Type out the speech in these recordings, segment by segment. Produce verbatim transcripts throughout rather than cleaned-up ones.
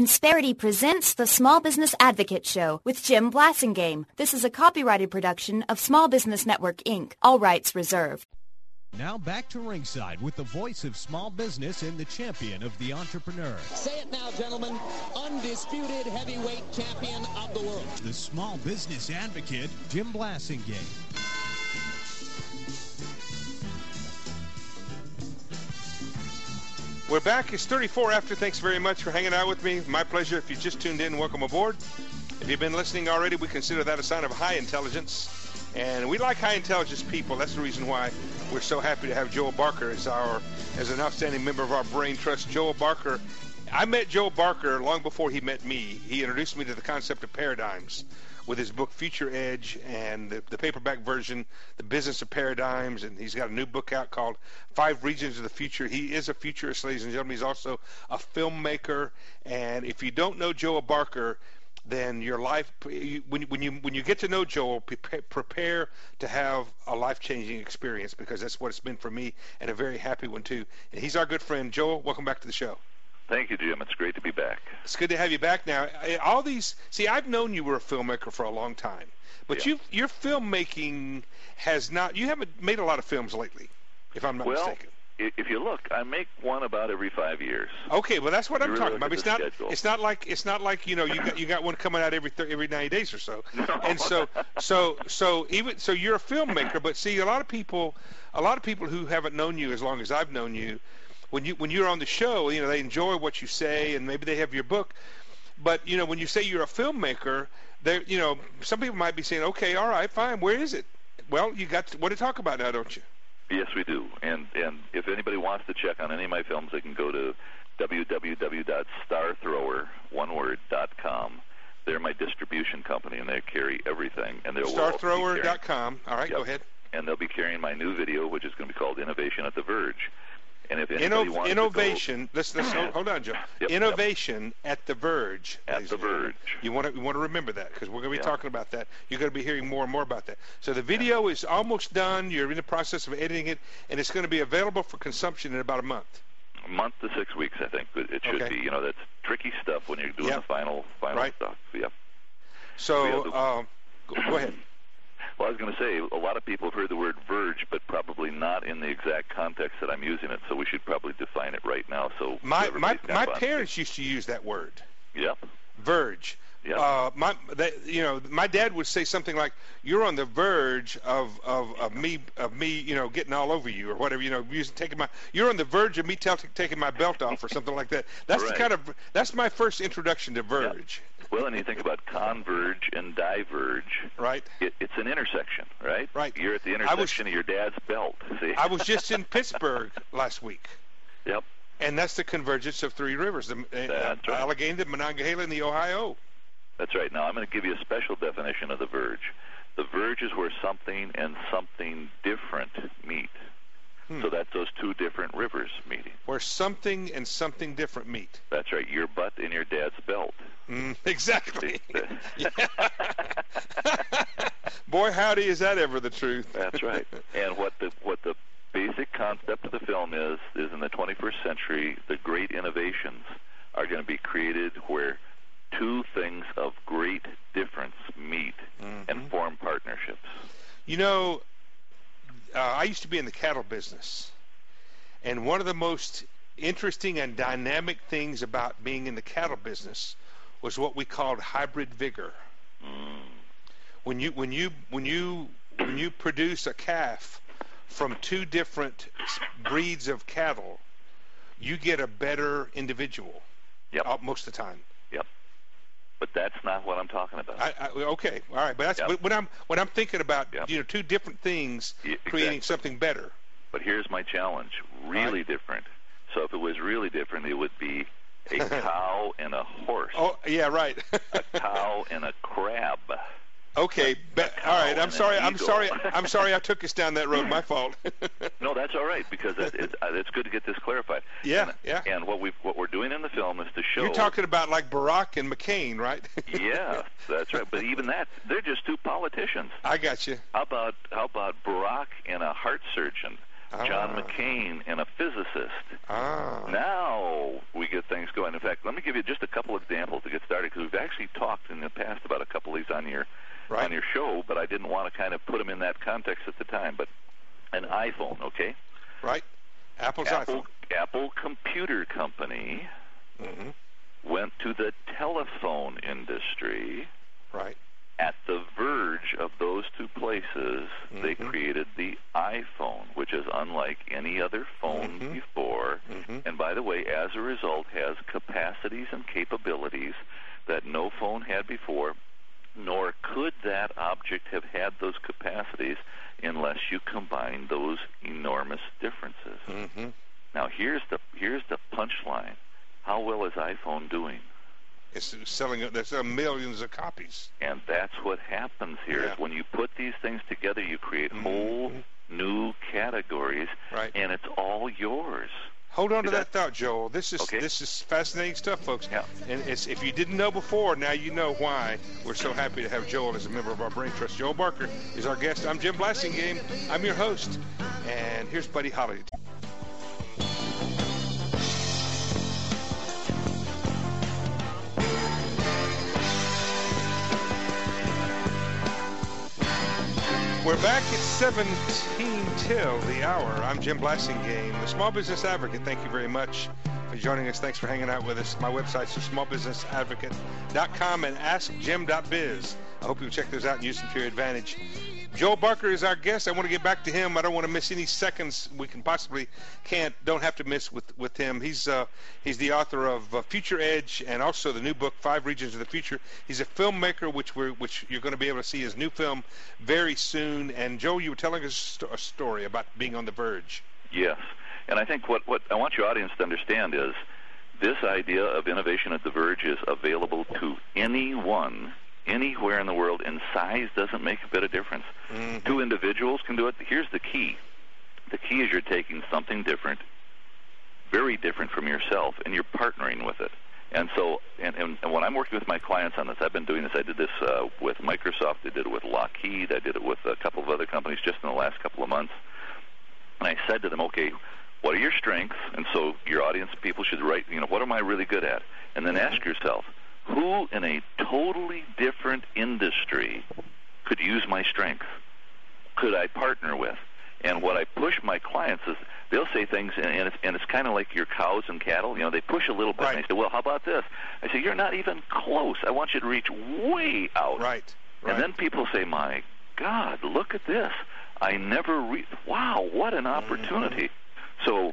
Insperity presents the Small Business Advocate Show with Jim Blasingame. This is a copyrighted production of Small Business Network, Incorporated. All rights reserved. Now back to ringside with the voice of small business and the champion of the entrepreneur. Say it now, gentlemen. Undisputed heavyweight champion of the world. The small business advocate, Jim Blasingame. We're back. It's thirty-four after. Thanks very much for hanging out with me. My pleasure. If you just tuned in, welcome aboard. If you've been listening already, we consider that a sign of high intelligence. And we like high intelligence people. That's the reason why we're so happy to have Joel Barker as our as an outstanding member of our Brain Trust. Joel Barker, I met Joel Barker long before he met me. He introduced me to the concept of paradigms with his book Future Edge and the, the paperback version, The Business of Paradigms, and he's got a new book out called Five Regions of the Future. He is a futurist, ladies and gentlemen. He's also a filmmaker, and if you don't know Joel Barker, then your life, when you, when you when you get to know Joel, prepare, prepare to have a life-changing experience, because that's what it's been for me, and a very happy one too. And he's our good friend. Joel, welcome back to the show. Thank you, Jim. It's great to be back. It's good to have you back. Now, all these, see, I've known you were a filmmaker for a long time, but yeah. you your filmmaking has not, you haven't made a lot of films lately, if I'm not well, mistaken. If you look, I make one about every five years. Okay, well that's what you I'm really talking about. It's not. Schedule. It's not like. It's not like you know. You got. You got one coming out every th- every ninety days or so. No. And so, so, so even so, you're a filmmaker. But see, a lot of people, a lot of people who haven't known you as long as I've known you, when you when you're on the show, you know, they enjoy what you say, and maybe they have your book. But you know, when you say you're a filmmaker, they, you know, some people might be saying, okay, all right, fine, where is it? Well, you got to, what to talk about now, don't you? Yes, we do. And and if anybody wants to check on any of my films, they can go to w w w dot star thrower one word dot com. They're my distribution company, and they carry everything. And they'll star thrower dot com. All right, yep. Go ahead. And they'll be carrying my new video, which is going to be called Innovation at the Verge. And if anybody Inno- wants innovation. to go, let's, let's hold on, Joe. Yep, innovation yep. at the Verge. At the Verge. You want to you want to remember that, because we're going to be yep. talking about that. You're going to be hearing more and more about that. So the video is almost done. You're in the process of editing it, and it's going to be available for consumption in about a month. A month to six weeks, I think it should okay. be. You know, that's tricky stuff when you're doing yep. the final final right. stuff. Yep. So uh, go, go ahead. Well, I was going to say, a lot of people have heard the word verge, but probably not in the exact context that I'm using it, so we should probably define it right now. So My my, my fun. parents used to use that word. Yep. Verge. Yep. Uh, my, they, you know, my dad would say something like, "You're on the verge of, of, of me, of me, you know, getting all over you, or whatever, you know, using, taking my, you're on the verge of me t- taking my belt off, or something like that." That's right. the kind of, that's my first introduction to verge. Yep. Well, and you think about converge and diverge. Right. It, it's an intersection, right? Right. You're at the intersection was, of your dad's belt. See? I was just in Pittsburgh last week. Yep. And that's the convergence of three rivers: the uh, right. Allegheny, the Monongahela, and the Ohio. That's right. Now, I'm going to give you a special definition of the verge. The verge is where something and something different meet. Hmm. So that's those two different rivers meeting. Where something and something different meet. That's right. Your butt and your dad's belt. Mm, exactly. Boy, howdy, is that ever the truth. That's right. And what the what the basic concept of the film is, is in the twenty-first century, the great innovations are going to be created where two things of great difference meet mm-hmm. and form partnerships. You know, uh, I used to be in the cattle business, and one of the most interesting and dynamic things about being in the cattle business was what we called hybrid vigor. Mm. When you when you when you when you produce a calf from two different breeds of cattle, you get a better individual. Yep. Uh, most of the time. Yep. But that's not what I'm talking about. I, I, okay, all right, but that's yep. when I'm when I'm thinking about yep. you know two different things yeah, creating exactly. something better. But here's my challenge: really right. different. So if it was really different, it would be a cow and a horse. Oh yeah, right. A cow and a crab. Okay, be, all right. I'm sorry. I'm sorry. I'm sorry. I took us down that road. My fault. No, that's all right, because it, it, it's good to get this clarified. Yeah, and, yeah. And what we what we're doing in the film is to show. You're talking about like Barack and McCain, right? Yeah, that's right. But even that, they're just two politicians. I got you. How about how about Barack and a heart surgeon? ah. John McCain, and a physicist. Ah. Now we get things going. In fact, let me give you just a couple examples to get started, because we've actually talked in the past about a couple of these on your right. on your show, but I didn't want to kind of put them in that context at the time. But an iPhone, okay? Right. Apple's Apple, iPhone. Apple Computer Company mm-hmm. went to the telephone industry. Right. At the verge of those two places, mm-hmm. they created the iPhone, which is unlike any other phone mm-hmm. before. Mm-hmm. And by the way, as a result, has capacities and capabilities that no phone had before, nor could that object have had those capacities unless you combine those enormous differences. Mm-hmm. Now, here's the here's the punchline. How well is iPhone doing? It's selling. There's uh, millions of copies. And that's what happens here. Yeah. Is when you put these things together, you create mm-hmm. whole new categories, right. and it's all yours. Hold on See to that? that thought, Joel. This is okay. this is fascinating stuff, folks. Yeah. And it's, if you didn't know before, now you know why we're so happy to have Joel as a member of our Brain Trust. Joel Barker is our guest. I'm Jim Blasingame. I'm your host. And here's Buddy Holly. We're back at seventeen till the hour. I'm Jim Blasingame, the Small Business Advocate. Thank you very much for joining us. Thanks for hanging out with us. My website's small business advocate dot com and ask jim dot biz. I hope you'll check those out and use them to your advantage. Joel Barker is our guest. I want to get back to him. I don't want to miss any seconds we can possibly can't don't have to miss with with him. He's uh, he's the author of uh, Future Edge and also the new book Five Regions of the Future. He's a filmmaker, which we're which you're going to be able to see his new film very soon. And Joel, you were telling us a story about being on the verge. Yes, and I think what what I want your audience to understand is this idea of innovation at the verge is available to anyone, anywhere in the world, and size doesn't make a bit of difference. Mm-hmm. Two individuals can do it. Here's the key. The key is you're taking something different, very different from yourself, and you're partnering with it. And so, and, and, and when I'm working with my clients on this, I've been doing this. I did this uh, with Microsoft. I did it with Lockheed. I did it with a couple of other companies just in the last couple of months. And I said to them, okay, what are your strengths? And so your audience people should write, you know, what am I really good at? And then ask yourself, who in a totally different industry could use my strength? Could I partner with? And what I push my clients is they'll say things, and it's, and it's kind of like your cows and cattle. You know, they push a little bit, right. and they say, well, how about this? I say, you're not even close. I want you to reach way out. Right. right. And then people say, my God, look at this. I never re- wow, what an opportunity. Mm-hmm. So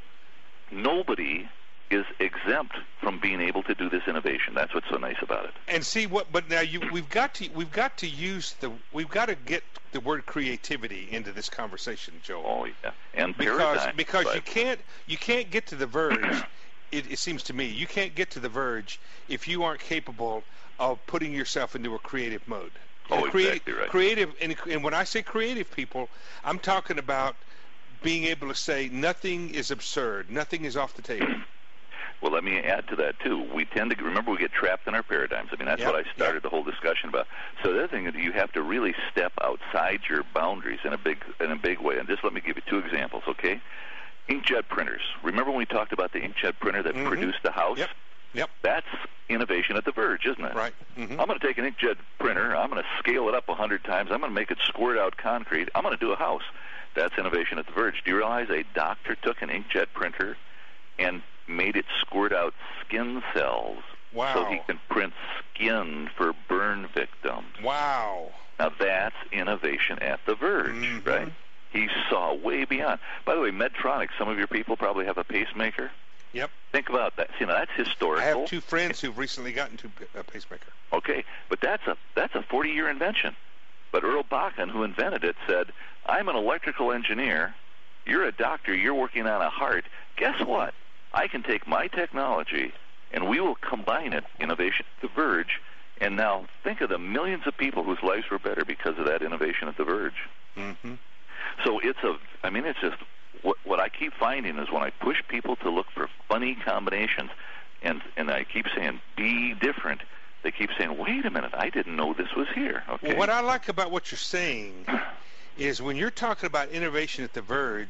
nobody is exempt from being able to do this innovation. That's what's so nice about it. And see what, but now you, we've got to, we've got to use the, we've got to get the word creativity into this conversation, Joel. Oh yeah, and because paradigm, because but. you can't, you can't get to the verge. it, it seems to me you can't get to the verge if you aren't capable of putting yourself into a creative mode. Oh, creative, exactly right. Creative, and, and when I say creative people, I'm talking about being able to say nothing is absurd, nothing is off the table. Well, let me add to that, too. We tend to, remember, we get trapped in our paradigms. I mean, that's yep, what I started yep. the whole discussion about. So the other thing is you have to really step outside your boundaries in a big in a big way. And just let me give you two examples, okay? Inkjet printers. Remember when we talked about the inkjet printer that mm-hmm. produced the house? Yep. Yep. That's innovation at the verge, isn't it? Right. Mm-hmm. I'm going to take an inkjet printer. I'm going to scale it up a hundred times. I'm going to make it squirt out concrete. I'm going to do a house. That's innovation at the verge. Do you realize a doctor took an inkjet printer and made it squirt out skin cells wow. so he can print skin for burn victims? Wow. Now that's innovation at the verge, mm-hmm. right? He saw way beyond. By the way, Medtronic, some of your people probably have a pacemaker. Yep. Think about that. You know, that's historical. I have two friends who've recently gotten to a pacemaker. Okay, but that's a that's a forty-year invention. But Earl Bakken, who invented it, said, I'm an electrical engineer. You're a doctor. You're working on a heart. Guess what? I can take my technology, and we will combine it, innovation at the verge, and now think of the millions of people whose lives were better because of that innovation at the verge. Mm-hmm. So it's a, I mean, it's just, what, what I keep finding is when I push people to look for funny combinations, and, and I keep saying, be different, they keep saying, wait a minute, I didn't know this was here. Okay. Well, what I like about what you're saying is when you're talking about innovation at the verge,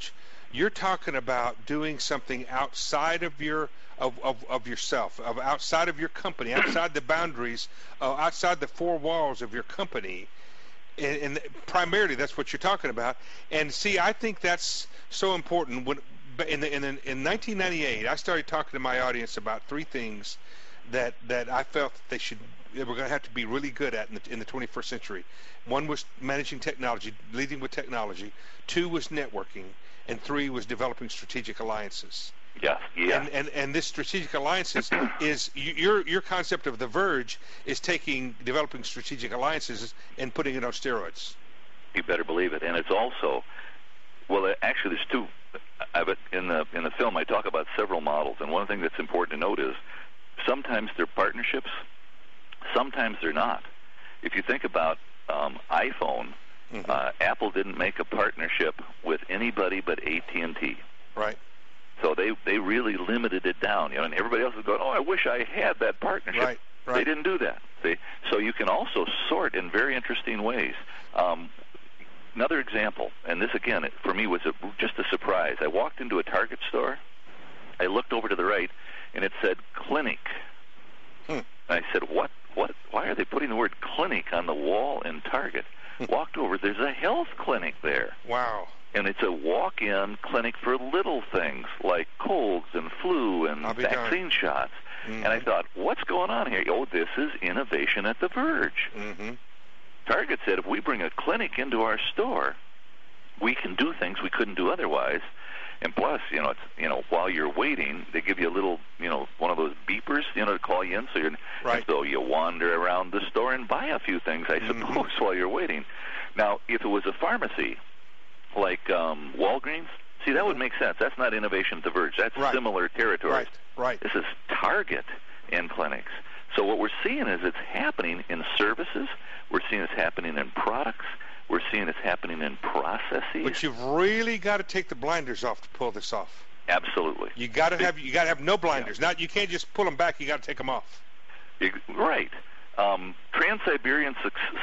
you're talking about doing something outside of your of, of, of yourself, of outside of your company, outside the boundaries, uh, outside the four walls of your company. And, and primarily that's what you're talking about. And see, I think that's so important. When in the, in, the, in nineteen ninety-eight, I started talking to my audience about three things that that I felt that they should they were going to have to be really good at in the, in the twenty-first century. One was managing technology, leading with technology. Two was networking, and three was developing strategic alliances. Yeah, yeah. And and, and this strategic alliances is your your concept of the Verge is taking developing strategic alliances and putting it on steroids. You better believe it. And it's also, well, actually, there's two. I bet in the in the film I talk about several models, and one thing that's important to note is sometimes they're partnerships, sometimes they're not. If you think about um, iPhone, mm-hmm. uh, Apple didn't make a partnership with anybody but A T and T. Right. So they they really limited it down, you know, and everybody else is going, oh, I wish I had that partnership. Right, right. They didn't do that. See? So you can also sort in very interesting ways. Um, another example, and this again it, for me was a, just a surprise. I walked into a Target store. I looked over to the right, and it said clinic. Hmm. And I said, what? What? Why are they putting the word clinic on the wall in Target? Walked over. There's a health clinic there. Wow. And it's a walk-in clinic for little things like colds and flu and vaccine darned. shots. Mm-hmm. And I thought, what's going on here? Oh, this is innovation at the Verge. Mm-hmm. Target said if we bring a clinic into our store, we can do things we couldn't do otherwise. And plus, you know, it's, you know, while you're waiting, they give you a little, you know, one of those beepers, you know, to call you in. So you're, right. so you wander around the store and buy a few things, I suppose, mm-hmm. while you're waiting. Now, if it was a pharmacy, like um, Walgreens, see, that would make sense. That's not innovation at the Verge. That's right. similar territory. Right, right. This is Target and clinics. So what we're seeing is it's happening in services. We're seeing it's happening in products. We're seeing it's happening in processes. But you've really got to take the blinders off to pull this off. Absolutely. You got to have you got to have no blinders. Yeah. Not you can't just pull them back. You got to take them off. Right. Um, Trans-Siberian,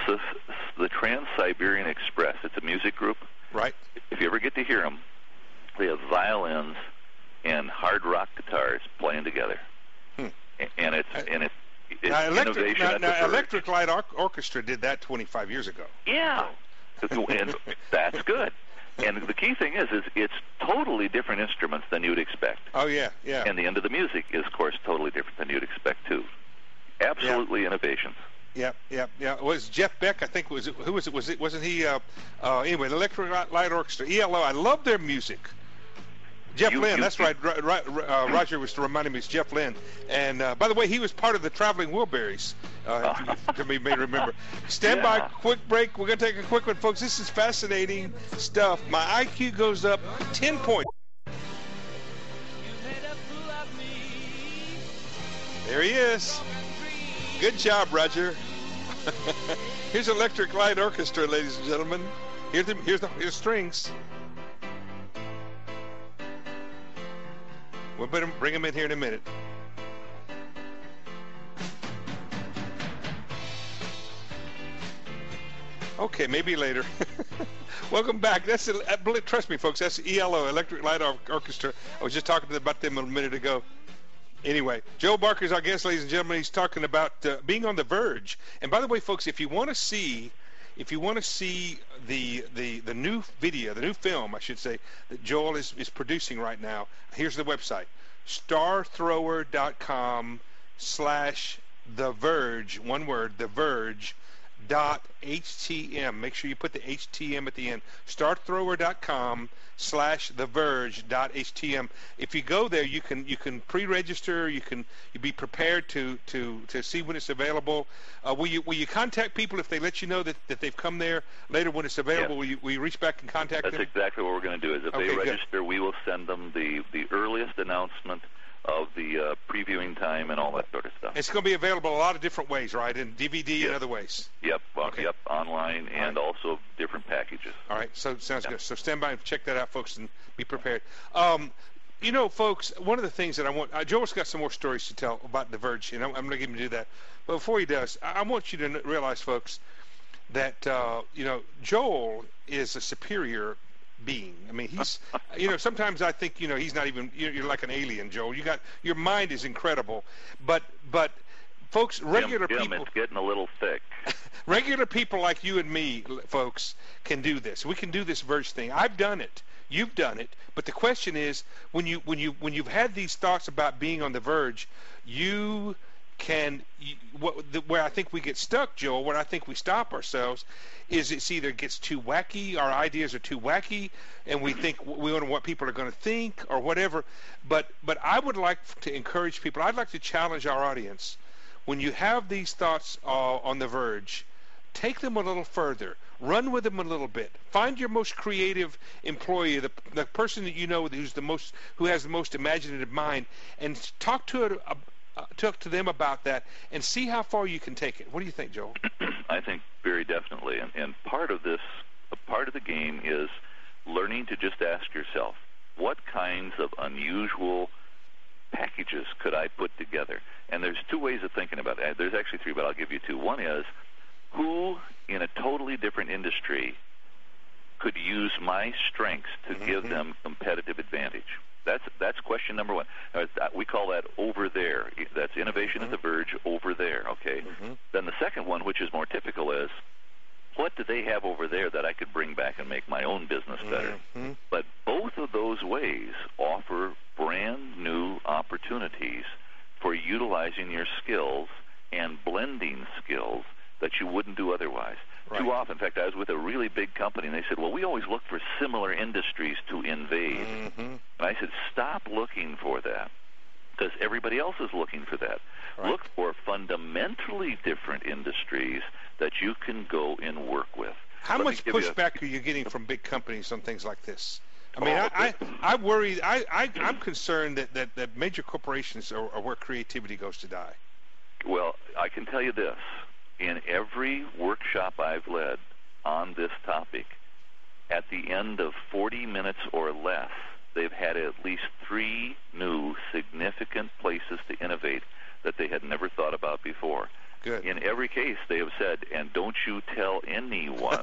the Trans-Siberian Express. It's a music group. Right. If you ever get to hear them, they have violins and hard rock guitars playing together, hmm. and it's and it's, it's now, electric, innovation now, at the now, Verge. Electric Light Or- Orchestra did that twenty-five years ago. Yeah, and that's good. And the key thing is, is it's totally different instruments than you'd expect. Oh yeah, yeah. And the end of the music is, of course, totally different than you'd expect too. Absolutely yeah. innovations. Yeah, yeah, yeah. It was Jeff Beck? I think was it, who was it? Was it wasn't he? Uh, uh, anyway, the Electric Light Orchestra, E L O. I love their music. Jeff you, Lynne, you, that's you, right. right uh, Roger was reminding me. It's Jeff Lynne. And uh, by the way, he was part of the Traveling Wilburys. Uh, if you may remember. Stand yeah. by, quick break. We're gonna take a quick one, folks. This is fascinating stuff. My I Q goes up ten points. There he is. Good job, Roger. Here's Electric Light Orchestra, ladies and gentlemen. Here's the, here's the here's strings. We'll bring them in here in a minute. Okay, maybe later. Welcome back. That's trust me, folks. That's E L O, Electric Light Orchestra. I was just talking about them a minute ago. Anyway, Joe Barker is our guest, ladies and gentlemen. He's talking about uh, being on the Verge. And by the way, folks, if you want to see, if you want to see the the the new video, the new film, I should say, that Joel is is producing right now, here's the website: starthrower.com slash the Verge. One word, the Verge. Dot htm. Make sure you put the H T M at the end. starthrower.com slash the Verge dot htm. If you go there, you can you can pre-register. You can you be prepared to to to see when it's available. Uh, will you will you contact people if they let you know that, that they've come there later when it's available? Yes. Will you will you reach back and contact That's them? That's exactly what we're going to do. Is if okay, they good. register, we will send them the the earliest announcement of the uh, previewing time and all that sort of stuff. It's going to be available a lot of different ways, right? In D V D yep. and other ways. Yep, well, okay. yep, online and right. also different packages. All right, so sounds yep. good. So stand by and check that out, folks, and be prepared. Um, you know, folks, one of the things that I want, uh, Joel's got some more stories to tell about the Verge, and I'm, I'm going to give him to do that. But before he does, I, I want you to realize, folks, that, uh, you know, Joel is a superior being. I mean, he's, you know, sometimes I think, you know, he's not even, you're, you're like an alien, Joel. You got, your mind is incredible. But, but, folks, regular Jim, Jim, people. It's getting a little thick. Regular people like you and me, folks, can do this. We can do this Verge thing. I've done it. You've done it. But the question is, when you when you when you've had these thoughts about being on the Verge, you can. You, what, the, where I think we get stuck, Joel, where I think we stop ourselves, is it's either gets too wacky, our ideas are too wacky, and we think we don't know what people are going to think or whatever. But but I would like to encourage people. I'd like to challenge our audience. When you have these thoughts uh, on the Verge, take them a little further. Run with them a little bit. Find your most creative employee, the, the person that you know who's the most, who has the most imaginative mind, and talk to it, uh, talk to them about that, and see how far you can take it. What do you think, Joel? I think very definitely, and, and part of this, a part of the game is learning to just ask yourself, what kinds of unusual packages could I put together? And there's two ways of thinking about it. There's actually three, but I'll give you two. One is, who in a totally different industry could use my strengths to mm-hmm. give them competitive advantage? That's that's question number one. Uh, we call that over there. That's innovation mm-hmm. at the Verge over there, okay? Mm-hmm. Then the second one, which is more typical, is what do they have over there that I could bring back and make my own business better? Mm-hmm. But both of those ways offer brand new opportunities for utilizing your skills and blending skills that you wouldn't do otherwise. Right. Too often, in fact, I was with a really big company, and they said, well, we always look for similar industries to invade. Mm-hmm. And I said, stop looking for that, because everybody else is looking for that. Right. Look for fundamentally different industries that you can go and work with. How Let much pushback a... are you getting from big companies on things like this? I mean, oh, I, I, I worry, I, I, I'm concerned that, that, that major corporations are, are where creativity goes to die. Well, I can tell you this. In every workshop I've led on this topic, at the end of forty minutes or less, they've had at least three new significant places to innovate that they had never thought about before. Good. In every case, they have said, and don't you tell anyone.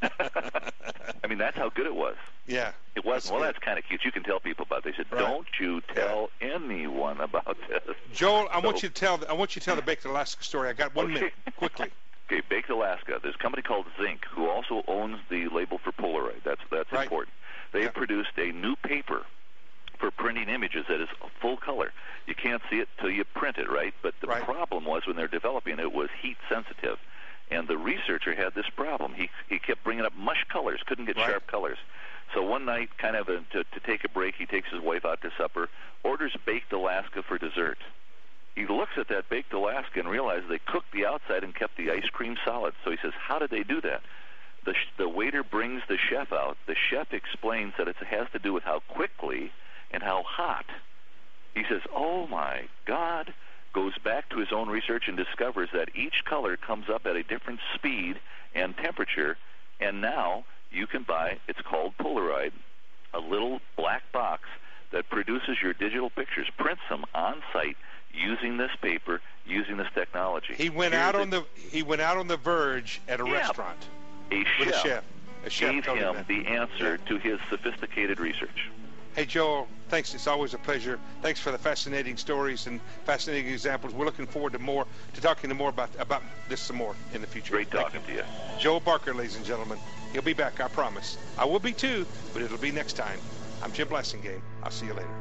I mean, that's how good it was. Yeah. It wasn't, well, good. That's kind of cute. You can tell people about it. They said, right. Don't you tell yeah. anyone about this. Joel, I so, want you to tell I want you to tell the Baked Alaska story. I got one okay. minute, quickly. Okay, Baked Alaska. There's a company called Zinc who also owns the label for Polaroid. That's, that's right. important. They have yeah. produced a new paper for printing images that is full color. You can't see it till you print it, right? But the right. problem was when they're developing it was heat sensitive. And the researcher had this problem. He he kept bringing up mush colors, couldn't get right. sharp colors. So one night, kind of a, to, to take a break, he takes his wife out to supper, orders Baked Alaska for dessert. He looks at that Baked Alaska and realizes they cooked the outside and kept the ice cream solid. So he says, how did they do that? The, the waiter brings the chef out. The chef explains that it has to do with how quickly and how hot. He says, oh my God, goes back to his own research and discovers that each color comes up at a different speed and temperature, and now you can buy, it's called Polaroid, a little black box that produces your digital pictures, prints them on site using this paper, using this technology. He went Here's out a, on the he went out on the Verge at a yeah, restaurant. A with chef, a chef. A chef gave him the answer yeah. to his sophisticated research. Hey, Joel, thanks. It's always a pleasure. Thanks for the fascinating stories and fascinating examples. We're looking forward to more, to talking to more about about this some more in the future. Great talking to you. Joel Barker, ladies and gentlemen. He'll be back, I promise. I will be too, but it'll be next time. I'm Jim Blasingame. I'll see you later.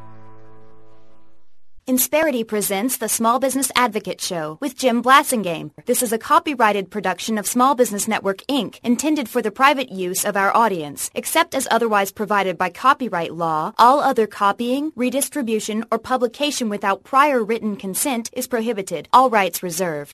Insperity presents the Small Business Advocate Show with Jim Blasingame. This is a copyrighted production of Small Business Network, Incorporated, intended for the private use of our audience. Except as otherwise provided by copyright law, all other copying, redistribution, or publication without prior written consent is prohibited. All rights reserved.